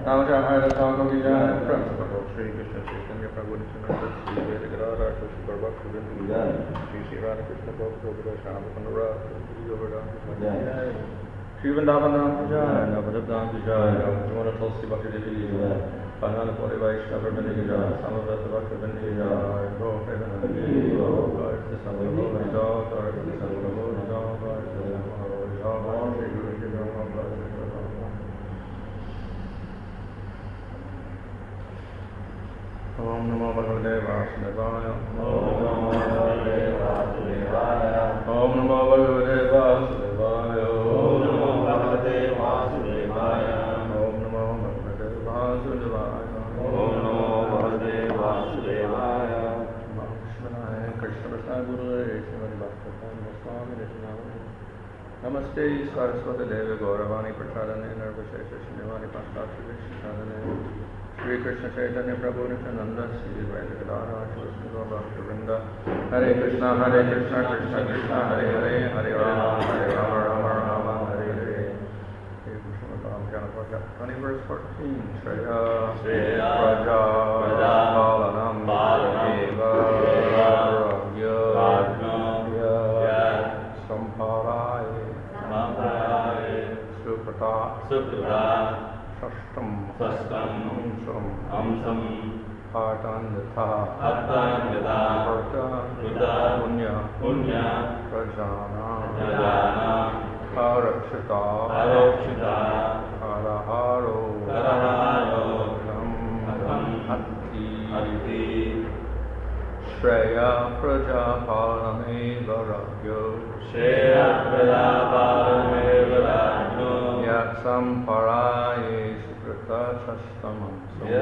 Namah Thakur ki jai, Shri Krishna Chaitanya Prabhu Nityananda, Shri Veda Gadadhar, Shri Prabhupada Govinda ki jai, Shri Radha Krishna Prabhupada, Shyama Sundara, Shri Govardhan ki jai, Shri Vrindavan Dham ki jai, Navadip Dham ki jai, Navadip Tulsi Bhakti Devi ki jai, Bhagwan Puri Vaishnava Vrinda ki jai, Samavata Bhakti Vrinda ki jai, Go Premananda ki jai, God is the Son of the Lord, God is the Son of the Lord, God is the Son of the Lord, Shri Guru ki jai, Om Namo Bhagavate Vasudevaya. Om Namo Bhagavate Vasudevaya. Om Namo Bhagavate Vasudevaya. Om Namo Bhagavate Vasudevaya. Om Namo Bhagavate Vasudevaya. Om Namo Bhagavate Vasudevaya. Krishna Krishna Guru Srimati Bhakti Swami Nityananda. Namaste Saraswati Devi Gauravani Prachadane Nirvashesha Shinivani Pankati Vishadane. Shri Krishna Chaitanya Prabhu Nityananda, Shri Veda Gadadhar, Shri Bhakti Vrinda. Hare Krishna, Krishna Krishna, Hare Hare, Hare Rama, Rama Rama, Hare Hare. Hare Krishna, 20 verse 14. Shreya, Praja, Palanam, Eva, Ragya, Samparaye, Suprata, Sastam, Amsam, Hartanyatha, Varta, Punya, Prajana, Arakshita, Araharo, Atti, Shreya Prajapalameva Ragyo, Yatsamparaye Sukrita Sastamam.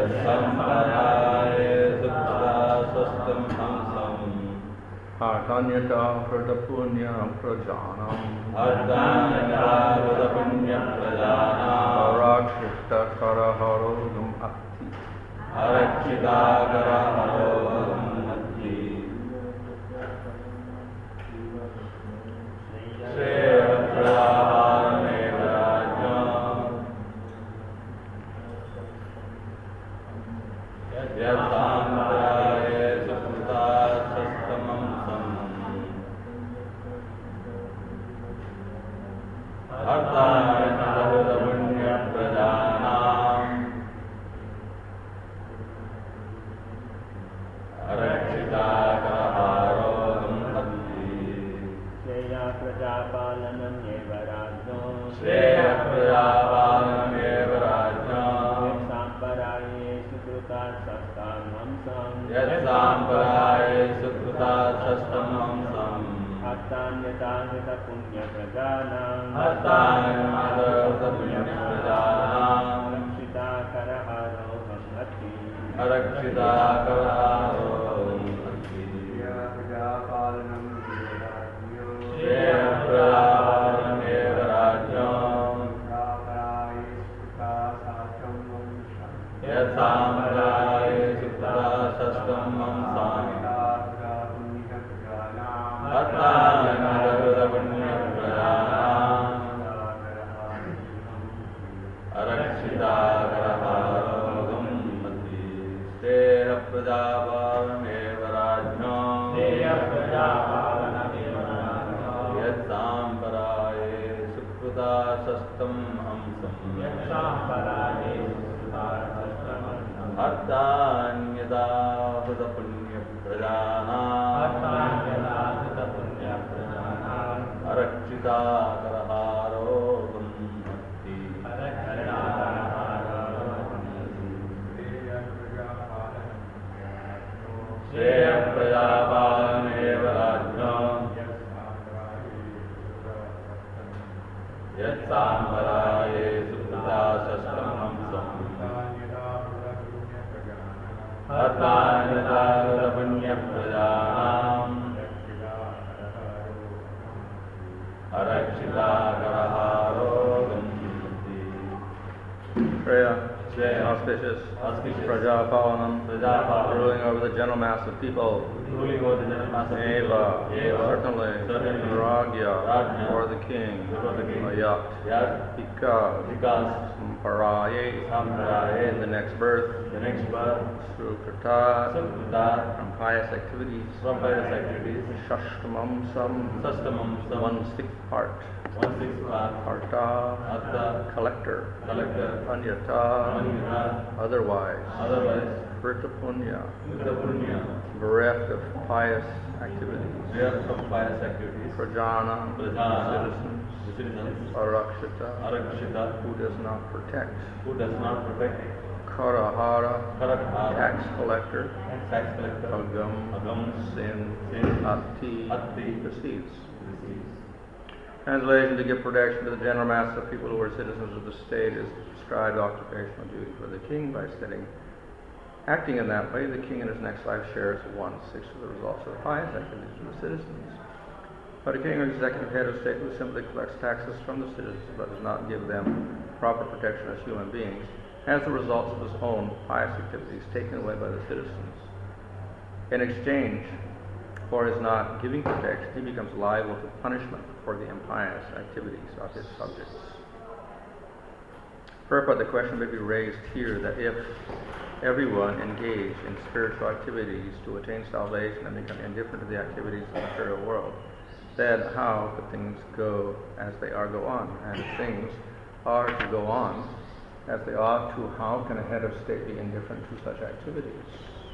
Hartanyata Pradapunya Prajanam. Arakshita Karaharodam Atti. Ruling over the general mass of people. Eva, certainly. Ragya, or the king. Ayat, because. Samparaye, in the next birth, Sukrita, from pious activities, Shashtamam Sam, 1/6 part, Artha, collector, Anyata, otherwise, Vrita Punya, bereft of pious activities, Prajana, citizens, Arakshita, who does not protect, Karahara, tax collector, Agam, sin, Atti, deceives. Translation: to give protection to the general mass of people who are citizens of the state is prescribed occupational duty for the king. By acting in that way, the king in his next life shares 1/6 of the results of the pious activities of the citizens. But a king or executive head of state who simply collects taxes from the citizens but does not give them proper protection as human beings has the results of his own pious activities taken away by the citizens. In exchange for his not giving protection, he becomes liable to punishment for the impious activities of his subjects. Purport: the question may be raised here that if everyone engaged in spiritual activities to attain salvation and become indifferent to the activities of the material world, then how could things go as they are go on? And if things are to go on as they ought to, how can a head of state be indifferent to such activities?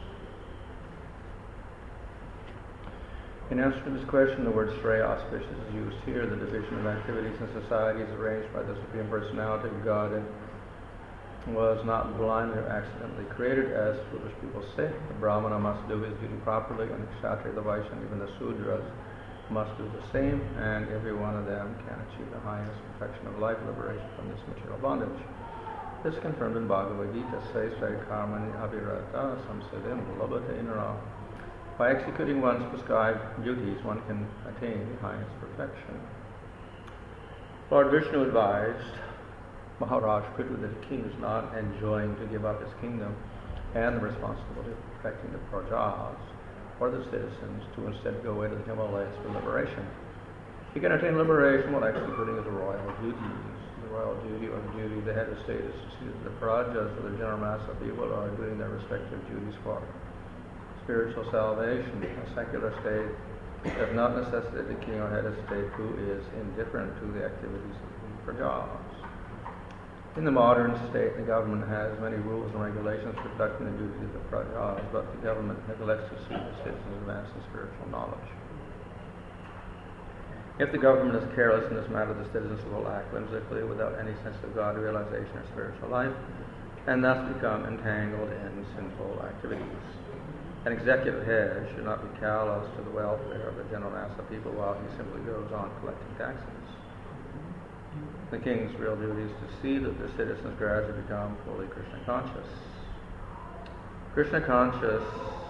In answer to this question, the word Shrey, auspicious, is used here. The division of activities in society is arranged by the Supreme Personality of God and was not blindly or accidentally created, as foolish people say. The Brahmana must do his duty properly, and the Kshatriya, the Vaishya, and even the Sudras must do the same, and every one of them can achieve the highest perfection of life, liberation from this material bondage. This is confirmed in Bhagavad Gita, says, Karmani Abhirata Samsiddhim Labhate Nara. By executing one's prescribed duties, one can attain the highest perfection. Lord Vishnu advised Maharaj Prithu that the king is not enjoined to give up his kingdom and the responsibility of protecting the prajas, or the citizens, to instead go away to the Himalayas for liberation. He can attain liberation while executing his royal duties. The royal duty, or the duty of the head of state, is to see that the prajas, or the general mass of people, are doing their respective duties for spiritual salvation. A secular state does not necessitate the king or head of state who is indifferent to the activities of the prajas. In the modern state, the government has many rules and regulations for conducting the duties of the prajas, but the government neglects to see the citizens advance in spiritual knowledge. If the government is careless in this matter, the citizens will act whimsically without any sense of God realization or spiritual life, and thus become entangled in sinful activities. An executive head should not be callous to the welfare of the general mass of people while he simply goes on collecting taxes. The king's real duty is to see that the citizens gradually become fully Krishna conscious. Krishna conscious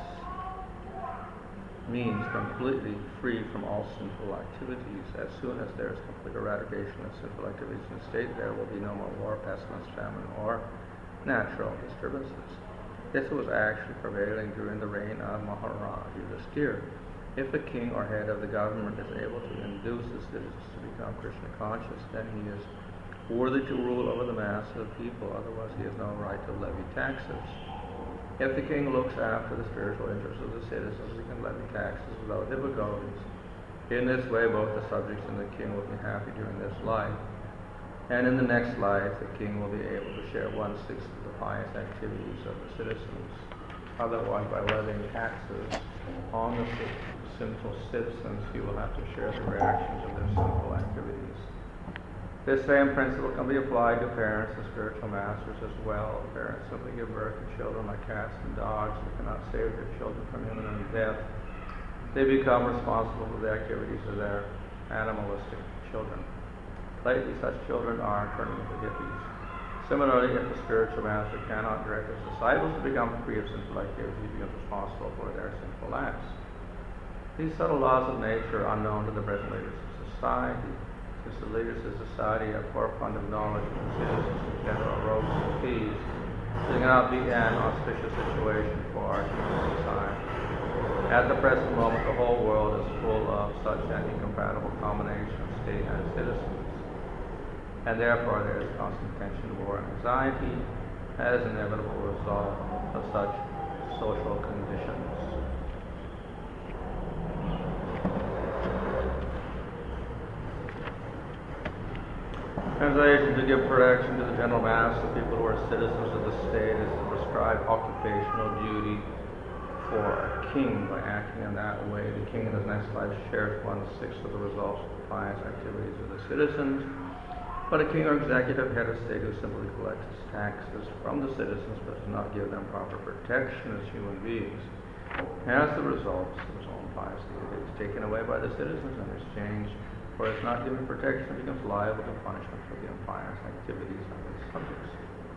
means completely free from all sinful activities. As soon as there is complete eradication of sinful activities in the state, there will be no more war, pestilence, famine, or natural disturbances. This was actually prevailing during the reign of Maharaj Yudhishthira. If the king or head of the government is able to induce the citizens to become Krishna conscious, then he is worthy to rule over the mass of people, otherwise he has no right to levy taxes. If the king looks after the spiritual interests of the citizens, he can levy taxes without difficulties. In this way, both the subjects and the king will be happy during this life, and in the next life, the king will be able to share 1/6 of the pious activities of the citizens. Otherwise, by levying taxes on the sinful citizens, he will have to share the reactions of their sinful activities. This same principle can be applied to parents and spiritual masters as well. Parents simply give birth to children like cats and dogs who cannot save their children from imminent death. They become responsible for the activities of their animalistic children. Lately, such children are turning into hippies. Similarly, if the spiritual master cannot direct his disciples to become free of sinful activities, he becomes responsible for their sinful acts. These subtle laws of nature are unknown to the present leaders of society. Since the leaders of society have poor fund of knowledge of the citizens in general robes and fees, there cannot be an auspicious situation for our human society. At the present moment, the whole world is full of such an incompatible combination of state and citizens. and therefore there is constant tension, war, and anxiety as an inevitable result of such social conditions. Translation: to give protection to the general mass of people who are citizens of the state is the prescribed occupational duty for a king. By acting in that way, the king in his next life shares 1/6 of the results of the pious activities of the citizens. But a king or executive head of state who simply collects his taxes from the citizens but does not give them proper protection as human beings has the results of his own pious activities taken away by the citizens in exchange for his not giving protection, becomes liable to punishment for the impious activities of his subjects.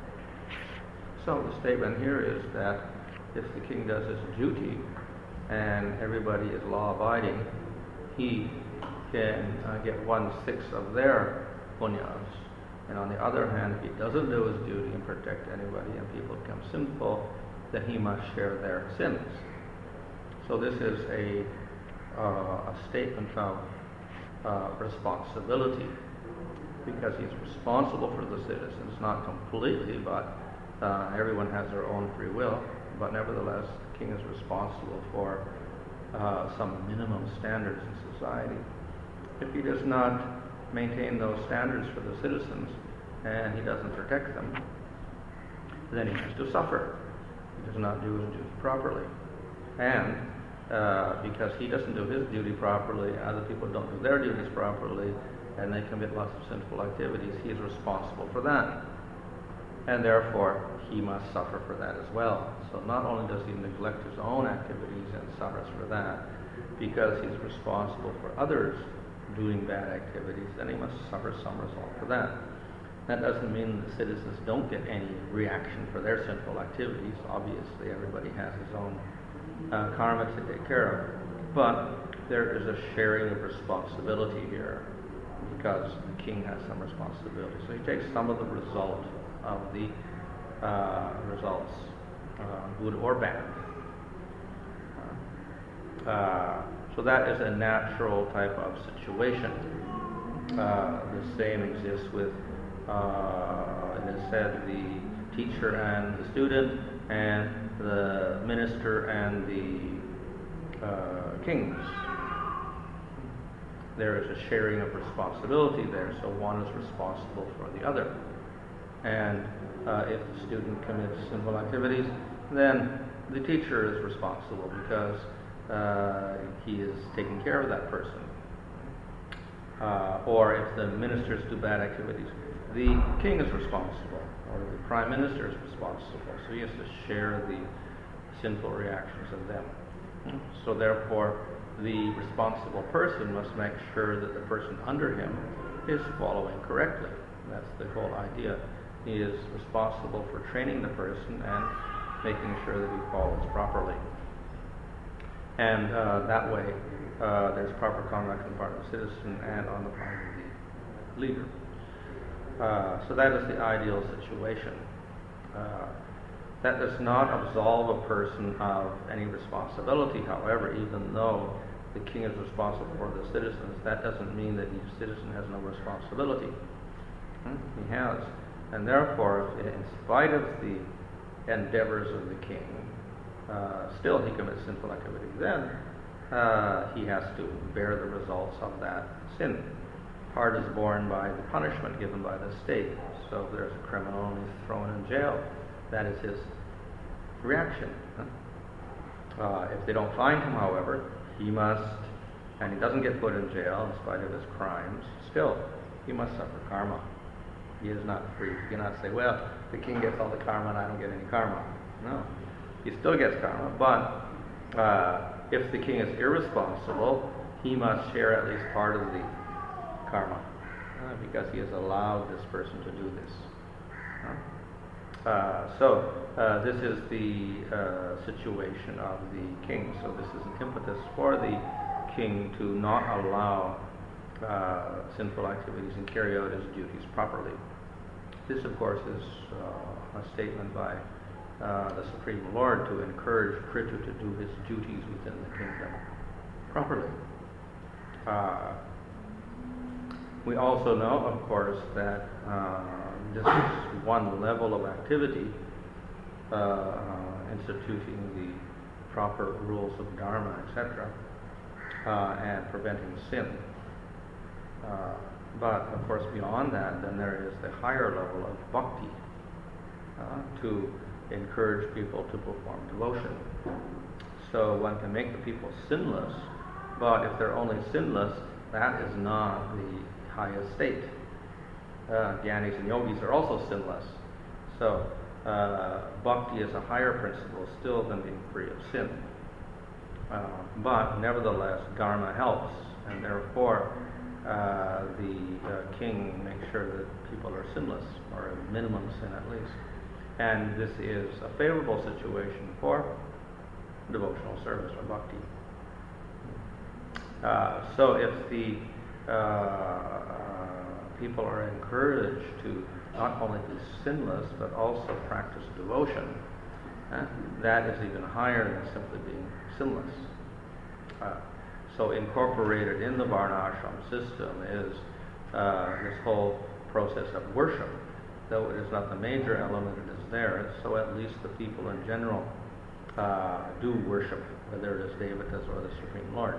So the statement here is that if the king does his duty and everybody is law-abiding, he can get 1/6 of their punyas. And on the other hand, if he doesn't do his duty and protect anybody and people become sinful, then he must share their sins. So this is a statement of responsibility, because he's responsible for the citizens, not completely, but everyone has their own free will, but nevertheless the king is responsible for some minimum standards in society. If he does not maintain those standards for the citizens and he doesn't protect them, then he has to suffer. He does not do his duty properly, and because he doesn't do his duty properly, other people don't do their duties properly, and they commit lots of sinful activities, he is responsible for that. And therefore, he must suffer for that as well. So not only does he neglect his own activities and suffers for that, because he's responsible for others doing bad activities, then he must suffer some result for that. That doesn't mean the citizens don't get any reaction for their sinful activities. Obviously, everybody has his own karma to take care of. But there is a sharing of responsibility here, because the king has some responsibility. So he takes some of the result of the results, good or bad. So that is a natural type of situation. The same exists with, it is said, the teacher and the student, and the minister and the kings. There is a sharing of responsibility there, so one is responsible for the other. And if the student commits sinful activities, then the teacher is responsible, because he is taking care of that person. Or if the ministers do bad activities, the king is responsible, or the prime minister is responsible. So he has to share the sinful reactions of them. So therefore, the responsible person must make sure that the person under him is following correctly. That's the whole idea. He is responsible for training the person and making sure that he follows properly. And that way, there's proper conduct on the part of the citizen and on the part of the leader. So that is the ideal situation. That does not absolve a person of any responsibility, however, even though the king is responsible for the citizens. That doesn't mean that each citizen has no responsibility. He has. And therefore, in spite of the endeavors of the king, still he commits sinful activity. Then he has to bear the results of that sin. Part is borne by the punishment given by the state. So if there's a criminal and he's thrown in jail, that is his reaction. If they don't find him, however, he must, and he doesn't get put in jail in spite of his crimes, still he must suffer karma. He is not free. You cannot say, well, the king gets all the karma and I don't get any karma. No. He still gets karma, but if the king is irresponsible, he must share at least part of the karma, because he has allowed this person to do this. So this is the situation of the king. So this is an impetus for the king to not allow sinful activities and carry out his duties properly. This, of course, is a statement by the Supreme Lord to encourage Prithu to do his duties within the kingdom properly. We also know, of course, that this is one level of activity, instituting the proper rules of dharma, etc., and preventing sin. But, of course, beyond that, then there is the higher level of bhakti, to encourage people to perform devotion. So one can make the people sinless, but if they're only sinless, that is not the highest state. Jnanis and yogis are also sinless. So bhakti is a higher principle still than being free of sin. But nevertheless, dharma helps, and therefore the king makes sure that people are sinless, or a minimum sin at least. And this is a favorable situation for devotional service or bhakti. So if the people are encouraged to not only be sinless but also practice devotion, that is even higher than simply being sinless. So incorporated in the Varnashram system is this whole process of worship. Though it is not the major element, it is there, so at least the people in general do worship, whether it is Devatas or the Supreme Lord.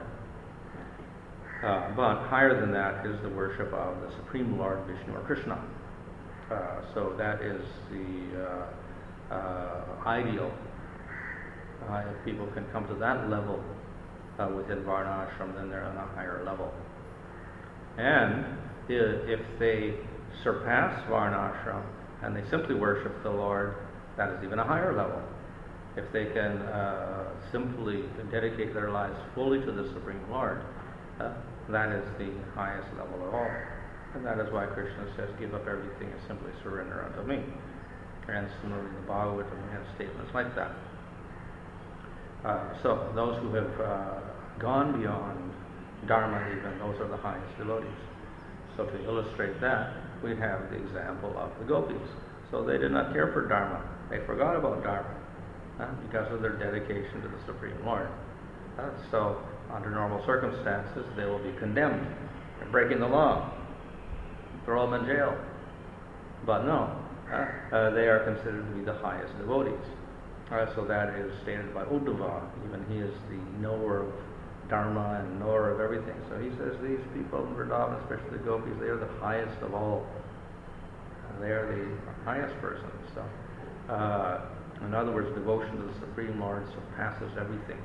But higher than that is the worship of the Supreme Lord, Vishnu or Krishna. So that is the ideal. If people can come to that level within Varnashram, then they're on a higher level. And if they surpass Varnashram and they simply worship the Lord, that is even a higher level. If they can simply dedicate their lives fully to the Supreme Lord, that is the highest level of all. And that is why Krishna says, give up everything and simply surrender unto me. And similarly, the Bhagavatam has statements like that. So those who have gone beyond Dharma even, those are the highest devotees. So to illustrate that, we have the example of the gopis. So they did not care for Dharma. They forgot about Dharma because of their dedication to the Supreme Lord. So under normal circumstances, they will be condemned for breaking the law. Throw them in jail. But no, they are considered to be the highest devotees. So that is stated by Uddhava. Even he is the knower of Dharma and knower of everything. So he says these people in Vrindavan, especially the gopis, they are the highest of all. They are the highest persons. So, in other words, devotion to the Supreme Lord surpasses everything.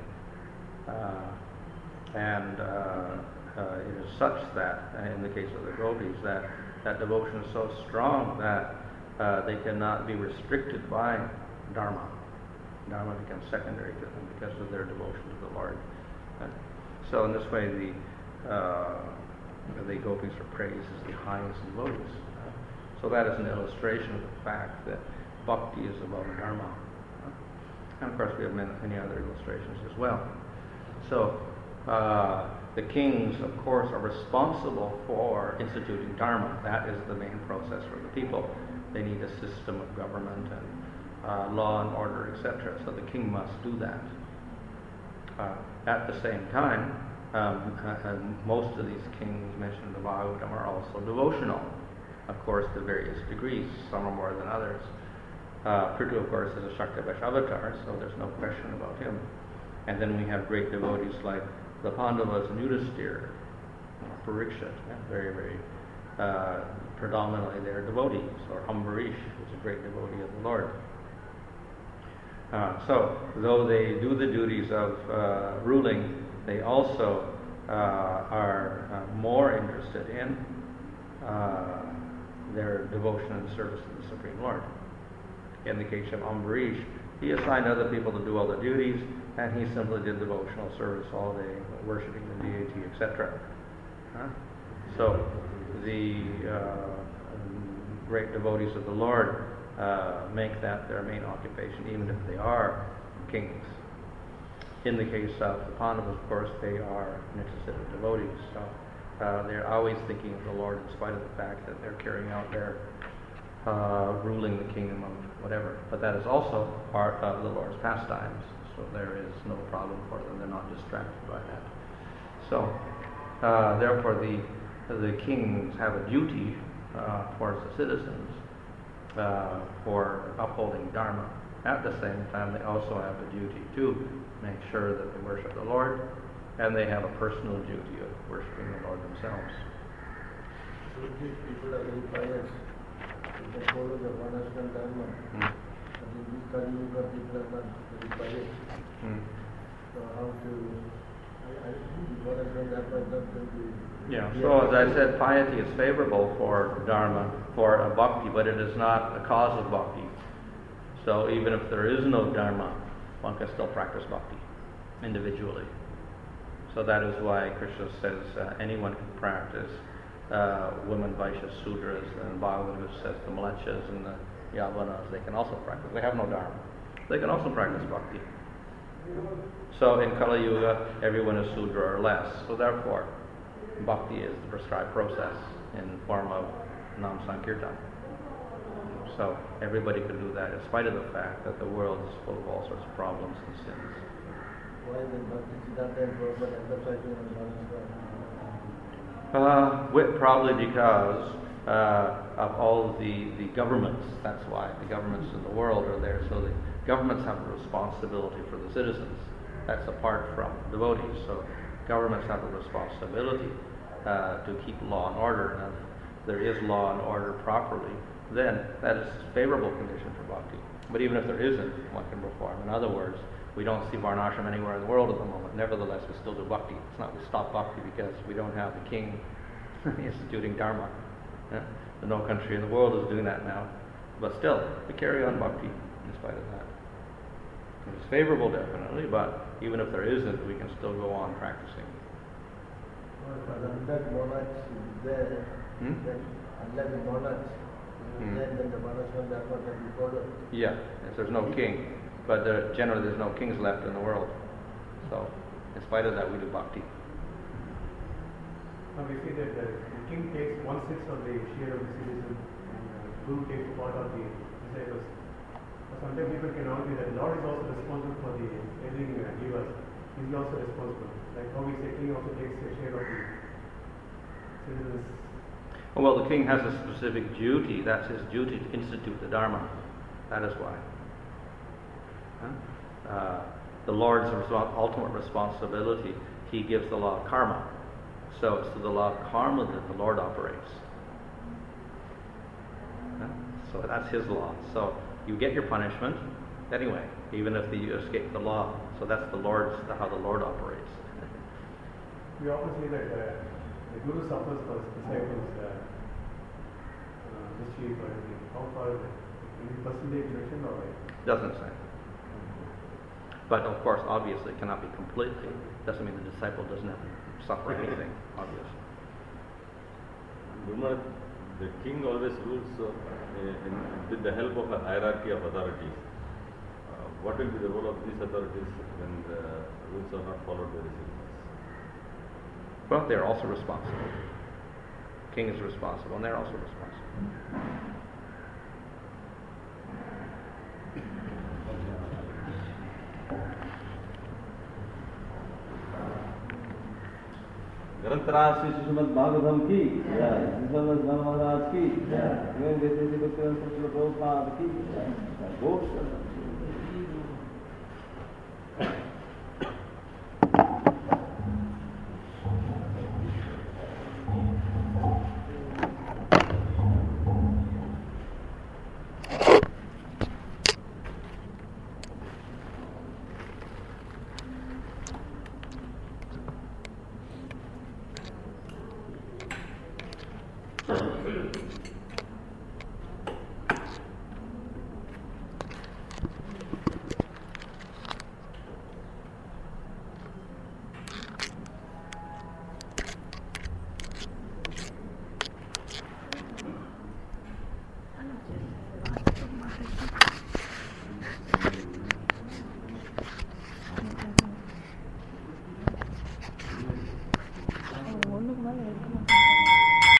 And it is such that, in the case of the gopis, that devotion is so strong that they cannot be restricted by Dharma. Dharma becomes secondary to them because of their devotion to the Lord. So in this way, the gopis are praised as the highest devotees. So that is an illustration of the fact that bhakti is above dharma. And of course, we have many other illustrations as well. So the kings, of course, are responsible for instituting dharma. That is the main process for the people. They need a system of government and law and order, etc. So the king must do that. At the same time, most of these kings mentioned in the Bhagavatam are also devotional, of course, to various degrees. Some are more than others. Prithu, of course, is a Shaktavesh avatar, so there's no question about him. And then we have great devotees like the Pandavas and Yudhisthira, Parikshit, very, very predominantly they're devotees, or Ambarish, who's a great devotee of the Lord. So, though they do the duties of ruling, they also are more interested in their devotion and service to the Supreme Lord. In the case of Ambarish, he assigned other people to do all the duties, and he simply did devotional service all day, worshiping the deity, etc. So, the great devotees of the Lord make that their main occupation, even if they are kings. In the case of the Pandavas, of course, they are necessary devotees. So they're always thinking of the Lord in spite of the fact that they're carrying out their ruling the kingdom of whatever. But that is also part of the Lord's pastimes. So there is no problem for them. They're not distracted by that. So therefore the the kings have a duty towards the citizens for upholding Dharma. At the same time, they also have a duty to make sure that they worship the Lord, and they have a personal duty of worshiping the Lord themselves. So these people are very pious. They follow the Varnashram Dharma. But in this Kali Yuga, people are not very pious. So how to... I think Varnashram Dharma is not going to... Yeah, so as I said, piety is favorable for Dharma, for a bhakti, but it is not the cause of bhakti. So even if there is no Dharma, one can still practice bhakti individually. So that is why Krishna says anyone can practice. Women, Vaishyas, Sudras, and Bhagavad says the Mlechas and the Yavanas, they can also practice. They have no Dharma. They can also practice bhakti. So in Kali Yuga, everyone is Sudra or less. So therefore, bhakti is the prescribed process in form of Nam Sankirtan. So everybody can do that in spite of the fact that the world is full of all sorts of problems and sins. Why then Bhakti Siddhanta and Prabhupada emphasizing on Varnashram? Probably because of all the governments. That's why the governments in the world are there. So the governments have a responsibility for the citizens. That's apart from devotees. So governments have a responsibility to keep law and order. And if there is law and order properly, then that is a favorable condition for bhakti. But even if there isn't, one can perform. In other words, we don't see Varnashram anywhere in the world at the moment. Nevertheless, we still do bhakti. It's not we stop bhakti because we don't have the king instituting Dharma. No country in the world is doing that now. But still, we carry on bhakti in spite of that. It's favorable, definitely, but even if there isn't, we can still go on practicing. Unless monarchs is there, then unless the monarchs then the Varnashram Dharma can be followed. Yeah, if there's no king. But generally there's no kings left in the world. So, in spite of that, we do bhakti. Now we see that the king takes 1/6 of the share of the citizen, and Guru takes part of the disciples. Sometimes people can argue that the Lord is also responsible for the everything he gives us. Is he also responsible? Like how we say king also takes a share of the citizens. Well, the king has a specific duty. That's his duty to institute the Dharma. That is why. The Lord's ultimate responsibility, he gives the law of karma. So it's to the law of karma that the Lord operates. So that's his law. So you get your punishment anyway, even if you escape the law. So that's how the Lord operates. We often say that the Guru suffers for his disciples mischief or anything. How far is it? Any percentage mentioned or like? Doesn't say. But of course, obviously, it cannot be completely. Doesn't mean the disciple doesn't have to suffer anything, obviously. Guru, the king always rules with the help of a hierarchy of authorities. What will be the role of these authorities when the rules are not followed by the citizens? Well, they're also responsible. King is responsible, and they're also responsible. ग्रंथराज Shri Shrimad Bhagavatam की महाराज की प्रभुपाद की